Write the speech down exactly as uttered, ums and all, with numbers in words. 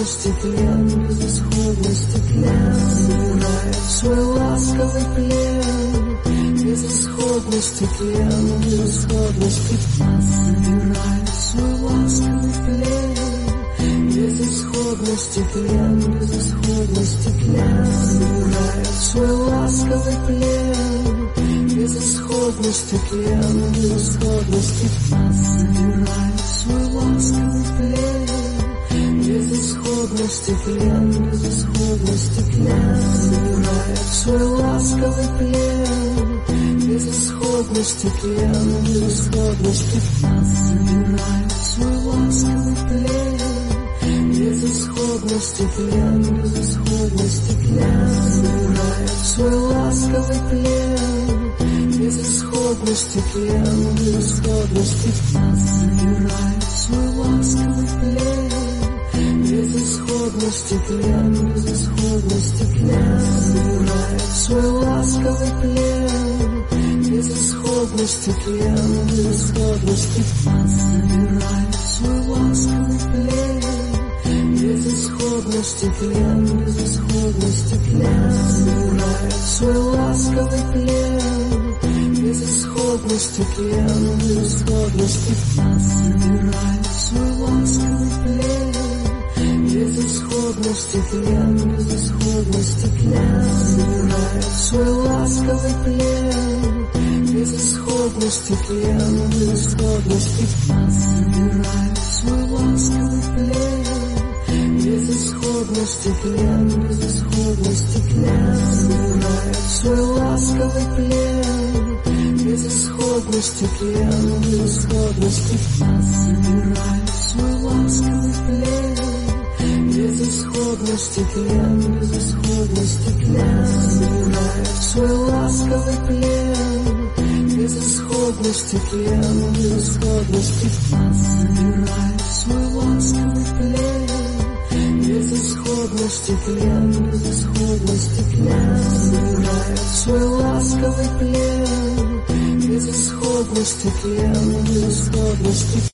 безысходности плен, безысходности плен, собирает свой ласковый плен, безысходности плен, безысходности плен, собирает свой ласковый плен, безысходности плен, безысходности плен, собирает свой ласковый плен, безысходности плен, безысходности плен, собирает свой ласковый плен, безысходности плен, безысходности плен, собирает свой ласковый плен, безысходности плен, безысходности плен, собирает свой ласковый плен, безысходности плен, безысходности плен, собирает свой ласковый плен, безысходности плен, безысходности плен, собирает свой ласковый плен, безысходности плен, безысходности плен, собирает свой ласковый плен, безысходности плен, безысходности плен, собирает свой ласковый плен, безысходности плен, безысходности плен, собирает свой ласковый плен, безысходности плен, безысходности плен, собирает свой ласковый плен, безысходности плен, безысходности плен, собирает свой ласковый плен, безысходности плен, безысходности плен, собирает свой ласковый плен, безысходности плен, безысходности плен, собирает свой ласковый плен, безысходности плен, безысходности плен, собирает свой ласковый плен, безысходности плен, безысходности плен, собирает свой ласковый плен, безысходности плен, безысходности плен, собирает свой ласковый плен, безысходности плен, безысходности плен, собирает свой ласковый плен, безысходности плен, безысходности